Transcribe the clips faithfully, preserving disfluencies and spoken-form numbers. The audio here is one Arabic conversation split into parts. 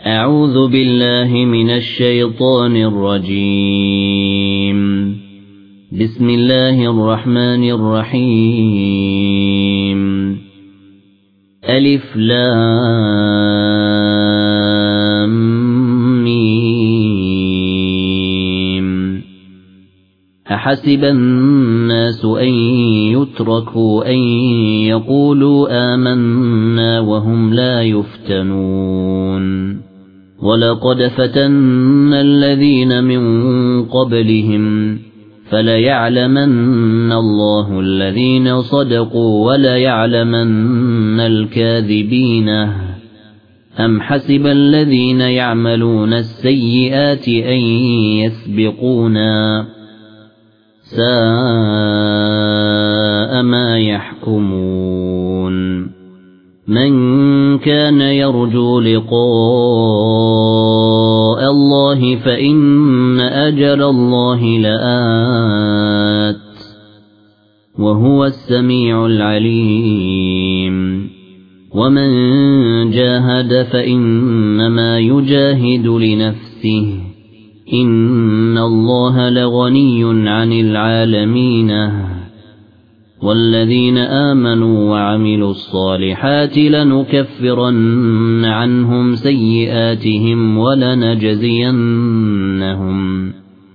أعوذ بالله من الشيطان الرجيم. بسم الله الرحمن الرحيم. ألف لام ميم. أحسب الناس أن يتركوا أن يقولوا آمنا وهم لا يفتنون. ولقد فتنا الذين من قبلهم فليعلمن الله الذين صدقوا وليعلمن الكاذبين. أم حسب الذين يعملون السيئات أن يسبقونا ساء ما يحكمون. من كان يرجو لقاء الله فإن أجل الله لآت وهو السميع العليم. ومن جاهد فإنما يجاهد لنفسه إن الله لغني عن العالمين. والذين آمنوا وعملوا الصالحات لنكفرن عنهم سيئاتهم ولنجزينهم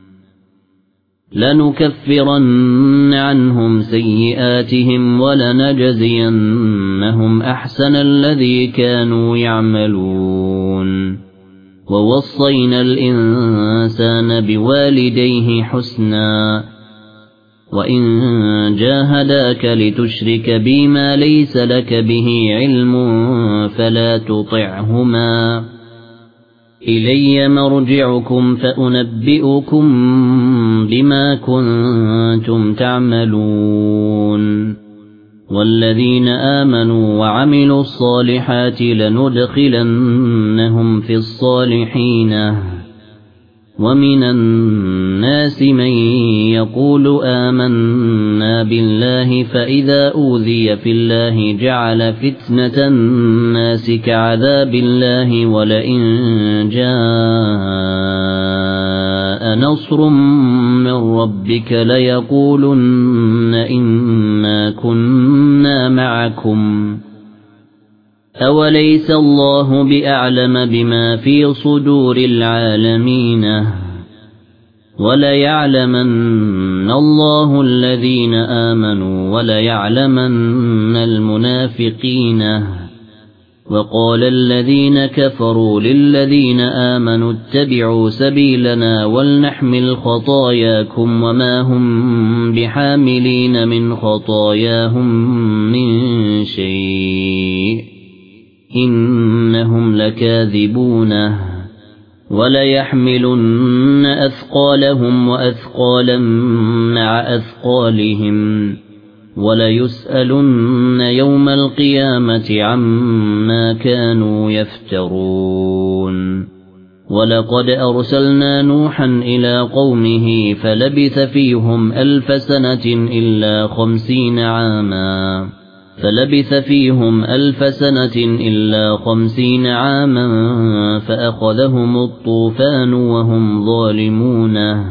لنكفرن عنهم سيئاتهم ولنجزينهم أحسن الذي كانوا يعملون. ووصينا الإنسان بوالديه حسنا وإن جاهداك لتشرك بي ما ليس لك به علم فلا تطعهما إلي مرجعكم فأنبئكم بما كنتم تعملون. والذين آمنوا وعملوا الصالحات لندخلنهم في الصالحين. ومن الناس من يقول آمنا بالله فإذا أوذي في الله جعل فتنة الناس كعذاب الله ولئن جاء نصر من ربك ليقولن إنا كنا معكم أوليس الله بأعلم بما في صدور العالمين. وليعلمن الله الذين آمنوا وليعلمن المنافقين. وقال الذين كفروا للذين آمنوا اتبعوا سبيلنا ولنحمل خطاياكم وما هم بحاملين من خطاياهم من شيء إنهم لكاذبون. وليحملن أثقالهم وأثقالا مع أثقالهم وليسألن يوم القيامة عما كانوا يفترون. ولقد أرسلنا نوحا إلى قومه فلبث فيهم ألف سنة إلا خمسين عاما فلبث فيهم ألف سنة إلا خمسين عاما فأخذهم الطوفان وهم ظالمون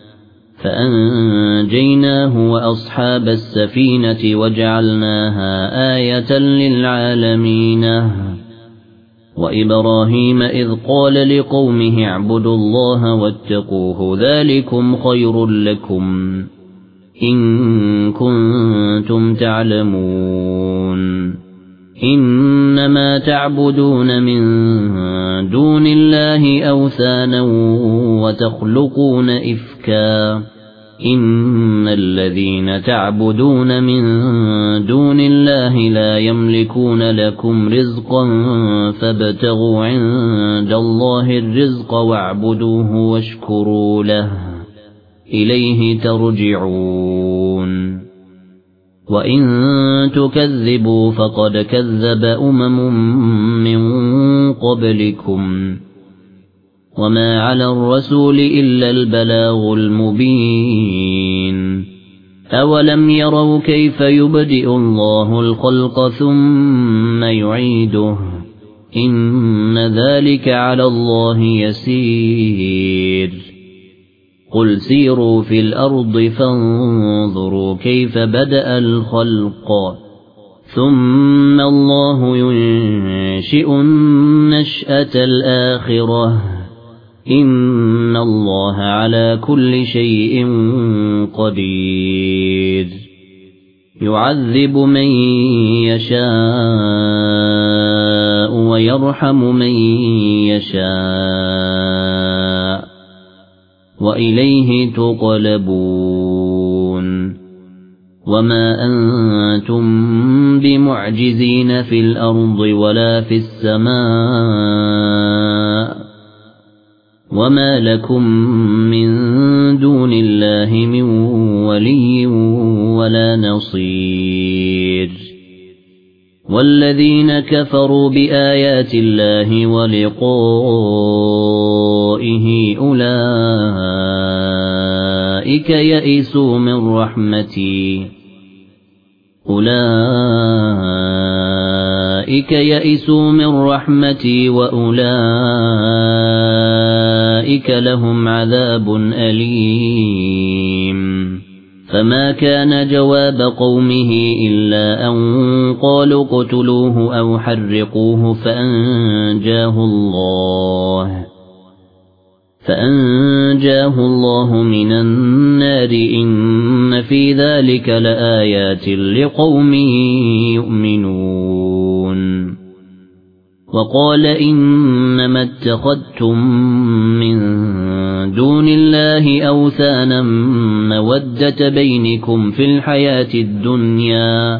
فأنجيناه وأصحاب السفينة وجعلناها آية للعالمين. وإبراهيم إذ قال لقومه اعبدوا الله واتقوه ذلكم خير لكم إن كنتم تعلمون. إنما تعبدون من دون الله أوثانا وتخلقون إفكا إن الذين تعبدون من دون الله لا يملكون لكم رزقا فابتغوا عند الله الرزق واعبدوه واشكروا له إليه ترجعون. وإن تكذبوا فقد كذب أمم من قبلكم وما على الرسول إلا البلاغ المبين. أولم يروا كيف يبدئ الله الخلق ثم يعيده إن ذلك على الله يسير قل سيروا في الأرض فانظروا كيف بدأ الخلق ثم الله ينشئ النشأة الآخرة إن الله على كل شيء قدير يعذب من يشاء ويرحم من يشاء وإليه تقلبون وما أنتم بمعجزين في الأرض ولا في السماء وما لكم من دون الله من ولي ولا نصير والذين كفروا بآيات الله ولقائه أولئك يئسوا من رحمتي أولئك يئسوا من رحمتي وأولئك لهم عذاب أليم فما كان جواب قومه إلا أن قالوا اقتلوه أو حرقوه فأنجاه الله فأنجاه الله من النار إن في ذلك لآيات لقوم يؤمنون وقال إنما اتخذتم من دون الله أوثانا مودة بينكم في الحياة الدنيا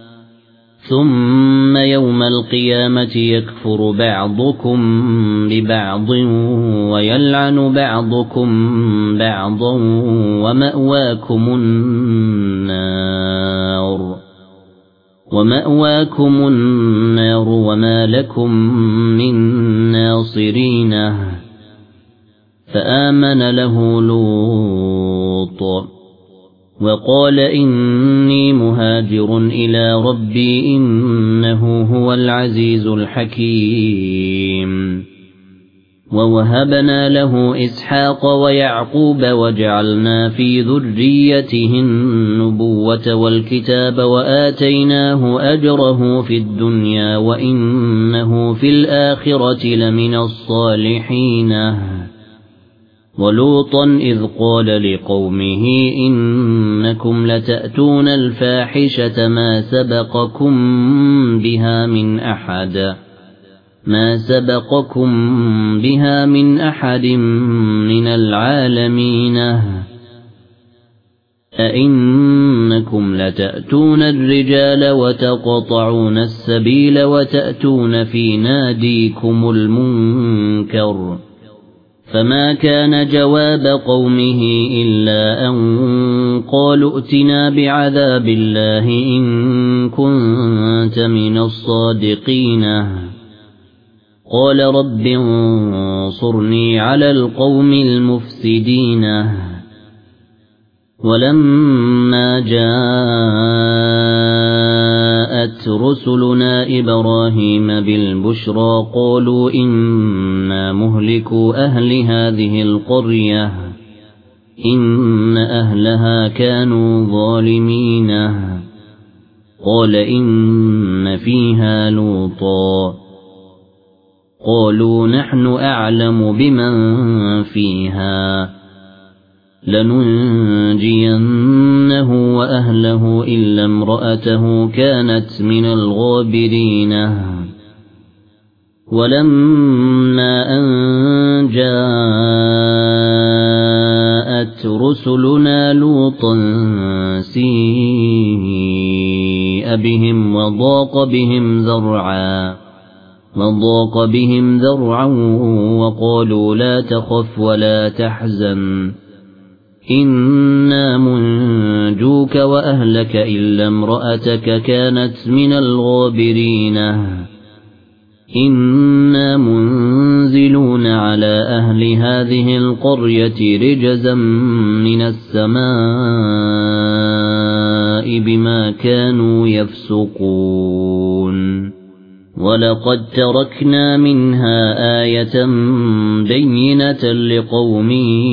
ثم يوم القيامة يكفر بعضكم ببعض ويلعن بعضكم بعضا ومأواكم النار ومأواكم النار وما لكم من ناصرين فآمن له لوط وقال إني مهاجر إلى ربي إنه هو العزيز الحكيم ووهبنا له إسحاق ويعقوب وجعلنا في ذريته النبوة والكتاب وآتيناه أجره في الدنيا وإنه في الآخرة لمن الصالحين ولوطا إذ قال لقومه إنكم لتأتون الفاحشة ما سبقكم بها من أحد ما سبقكم بها من أحد من العالمين أئنكم لتأتون الرجال وتقطعون السبيل وتأتون في ناديكم المنكر فما كان جواب قومه إلا أن قالوا ائتنا بعذاب الله إن كنت من الصادقين قال رب انصرني على القوم المفسدين ولما جاءت رسلنا إبراهيم بالبشرى قالوا إنا مهلكوا أهل هذه القرية إن أهلها كانوا ظالمين قال إن فيها لوطا قالوا نحن أعلم بمن فيها لننجينه وأهله إلا امرأته كانت من الغابرين ولما أن جاءت رسلنا لوطا سيء بهم وضاق بهم ذرعا وضاق بهم ذرعا وقالوا لا تخف ولا تحزن إنا منجوك وأهلك إلا امرأتك كانت من الغابرين إنا منزلون على أهل هذه القرية رجزا من السماء بما كانوا يفسقون ولقد تركنا منها آية بينة لقوم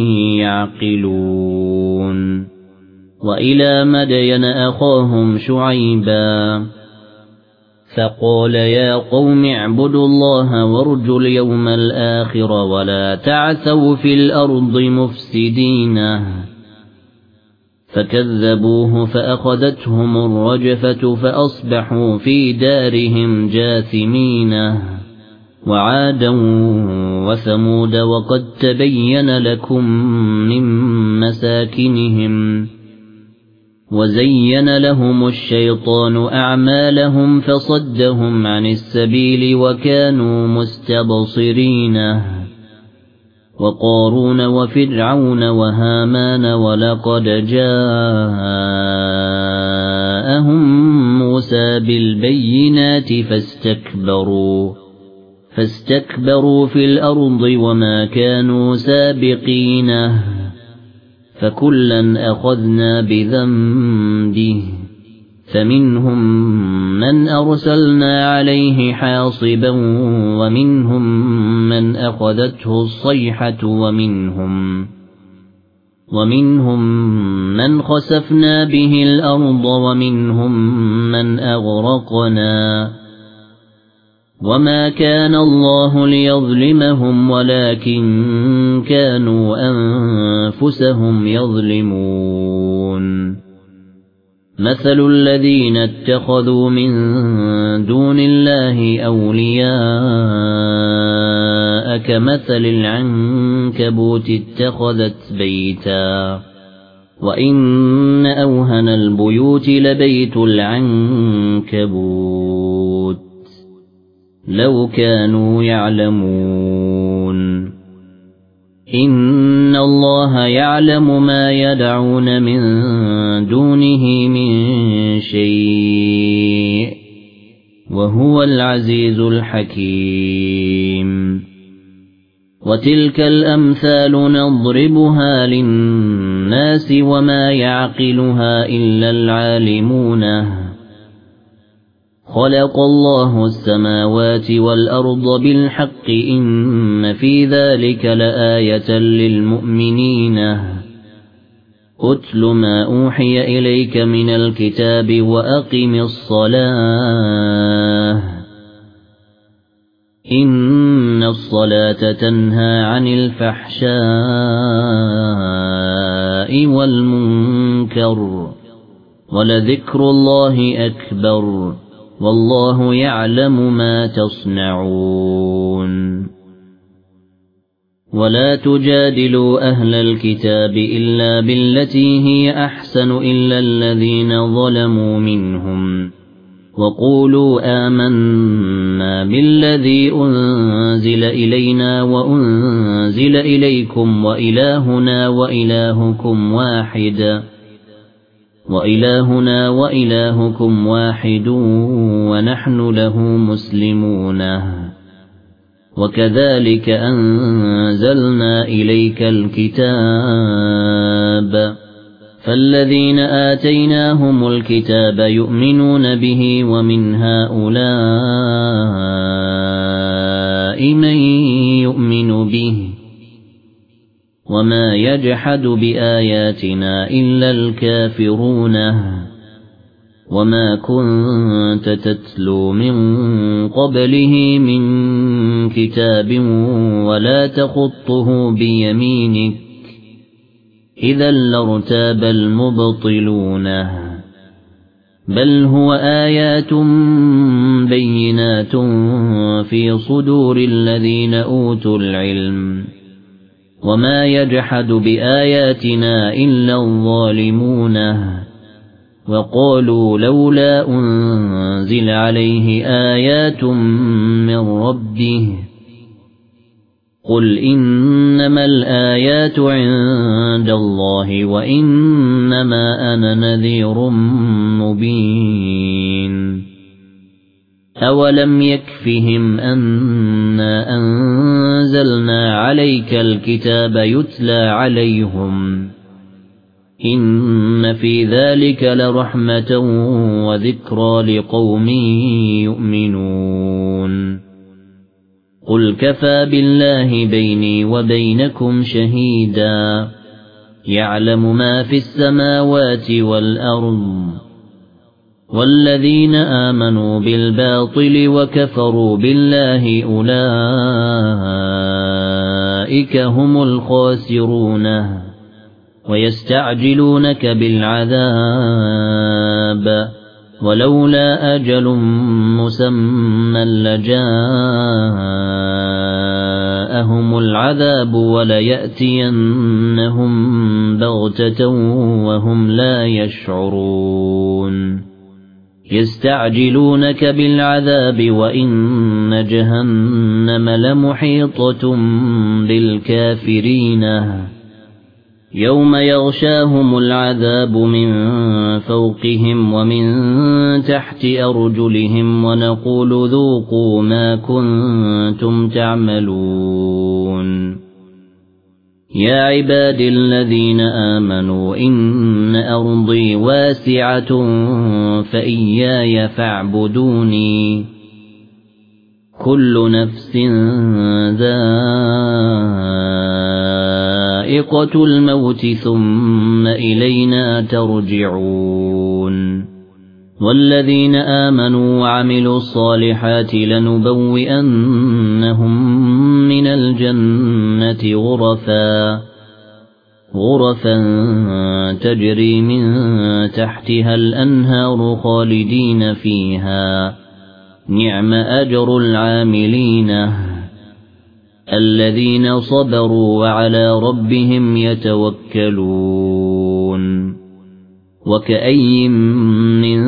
يعقلون وإلى مدين أخاهم شعيبا فقال يا قوم اعبدوا الله وارجوا اليوم الآخر ولا تعثوا في الأرض مفسدين فكذبوه فأخذتهم الرجفة فأصبحوا في دارهم جاثمين وعادا وثمود وقد تبين لكم من مساكنهم وزين لهم الشيطان أعمالهم فصدهم عن السبيل وكانوا مستبصرين وقارون وفرعون وهامان ولقد جاءهم موسى بالبينات فاستكبروا فاستكبروا في الأرض وما كانوا سابقين فكلا أخذنا بذنبه فمنهم من أرسلنا عليه حاصبا ومنهم من أخذته الصيحة ومنهم ومنهم من خسفنا به الأرض ومنهم من أغرقنا وما كان الله ليظلمهم ولكن كانوا أنفسهم يظلمون مثل الذين اتخذوا من دون الله أولياء كمثل العنكبوت اتخذت بيتا وإن أوهن البيوت لبيت العنكبوت لو كانوا يعلمون إن الله يعلم ما يدعون من دونه من شيء وهو العزيز الحكيم وتلك الأمثال نضربها للناس وما يعقلها إلا العالمون خلق الله السماوات والأرض بالحق إن في ذلك لآية للمؤمنين أتل ما أوحي إليك من الكتاب وأقم الصلاة إن الصلاة تنهى عن الفحشاء والمنكر ولذكر الله أكبر والله يعلم ما تصنعون ولا تجادلوا أهل الكتاب إلا بالتي هي أحسن إلا الذين ظلموا منهم وقولوا آمنا بالذي أنزل إلينا وأنزل إليكم وإلهنا وإلهكم واحد وإلهنا وإلهكم واحد ونحن له مسلمون وكذلك أنزلنا إليك الكتاب فالذين آتيناهم الكتاب يؤمنون به ومن هؤلاء من يؤمن به وما يجحد بآياتنا إلا الكافرون وما كنت تتلو من قبله من كتاب ولا تخطه بيمينك إذا لارتاب المبطلون بل هو آيات بينات في صدور الذين أوتوا العلم وما يجحد بآياتنا إلا الظالمون وقالوا لولا أنزل عليه آيات من ربه قل إنما الآيات عند الله وإنما أنا نذير مبين أولم يكفهم أنا أنزلنا عليك الكتاب يتلى عليهم إن في ذلك لرحمة وذكرى لقوم يؤمنون قل كفى بالله بيني وبينكم شهيدا يعلم ما في السماوات والأرض والذين آمنوا بالباطل وكفروا بالله أولئك هم الخاسرون ويستعجلونك بالعذاب ولولا أجل مسمى لجاءهم العذاب وليأتينهم بغتة وهم لا يشعرون يستعجلونك بالعذاب وإن جهنم لمحيطة بالكافرين يوم يغشاهم العذاب من فوقهم ومن تحت أرجلهم ونقول ذوقوا ما كنتم تعملون يا عبادي الذين آمنوا إن أرضي واسعة فإياي فاعبدوني كل نفس ذائقة الموت ثم إلينا ترجعون والذين آمنوا وعملوا الصالحات لنبوئنهم من الجنة غرفا غرفا تجري من تحتها الأنهار خالدين فيها نعم أجر العاملين الذين صبروا وعلى ربهم يتوكلون وكأي من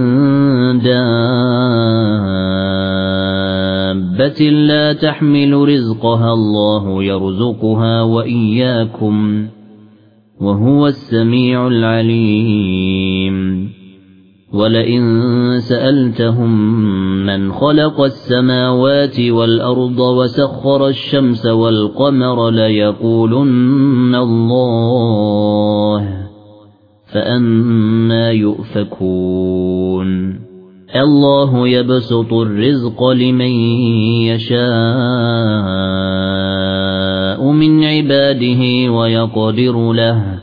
دابة لا تحمل رزقها الله يرزقها وإياكم وهو السميع العليم ولئن سألتهم من خلق السماوات والأرض وسخر الشمس والقمر ليقولن الله فأنى يؤفكون الله يبسط الرزق لمن يشاء من عباده ويقدر له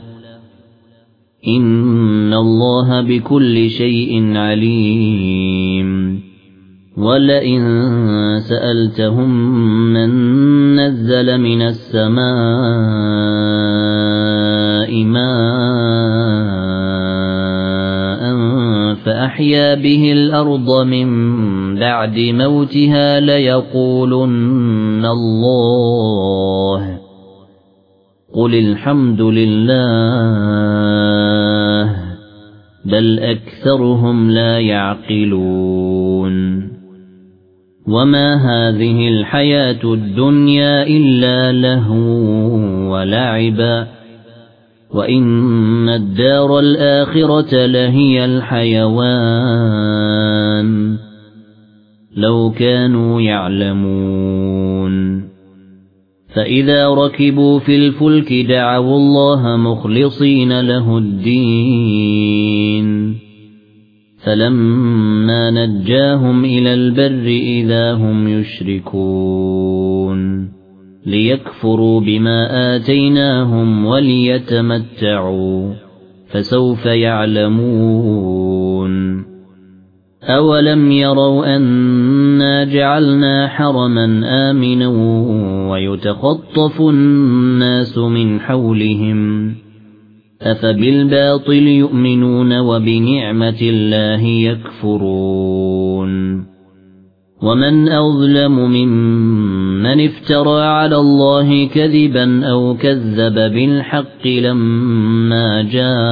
إن الله بكل شيء عليم ولئن سألتهم من نزل من السماء ماء فأحيا به الأرض من بعد موتها ليقولن الله قل الحمد لله بل أكثرهم لا يعقلون وما هذه الحياة الدنيا إلا لهو ولعب وإن الدار الآخرة لهي الحيوان لو كانوا يعلمون فإذا ركبوا في الفلك دعوا الله مخلصين له الدين فلما نجاهم إلى البر إذا هم يشركون ليكفروا بما آتيناهم وليتمتعوا فسوف يعلمون أولم يروا أنا جعلنا حرما آمنا ويتخطف الناس من حولهم أفبالباطل يؤمنون وبنعمة الله يكفرون ومن أظلم ممن افترى على الله كذبا أو كذب بالحق لما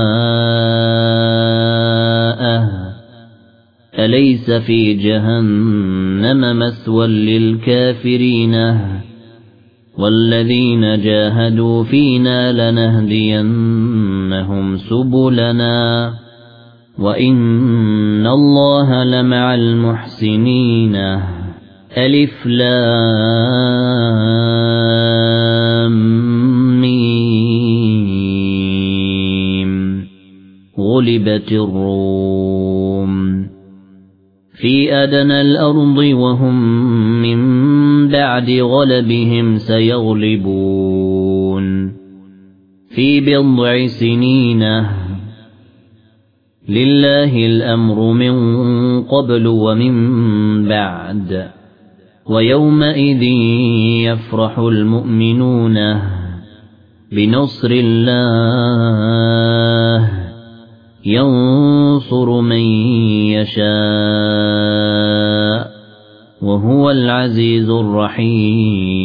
جاءه أليس في جهنم مثوى للكافرين والذين جاهدوا فينا لنهدينهم سبلنا وإن الله لمع المحسنين ألف لام ميم غلبت الروم في أدنى الأرض وهم من بعد غلبهم سيغلبون في بضع سنين لله الأمر من قبل ومن بعد ويومئذ يفرح المؤمنون بنصر الله ينصر من يشاء وهو العزيز الرحيم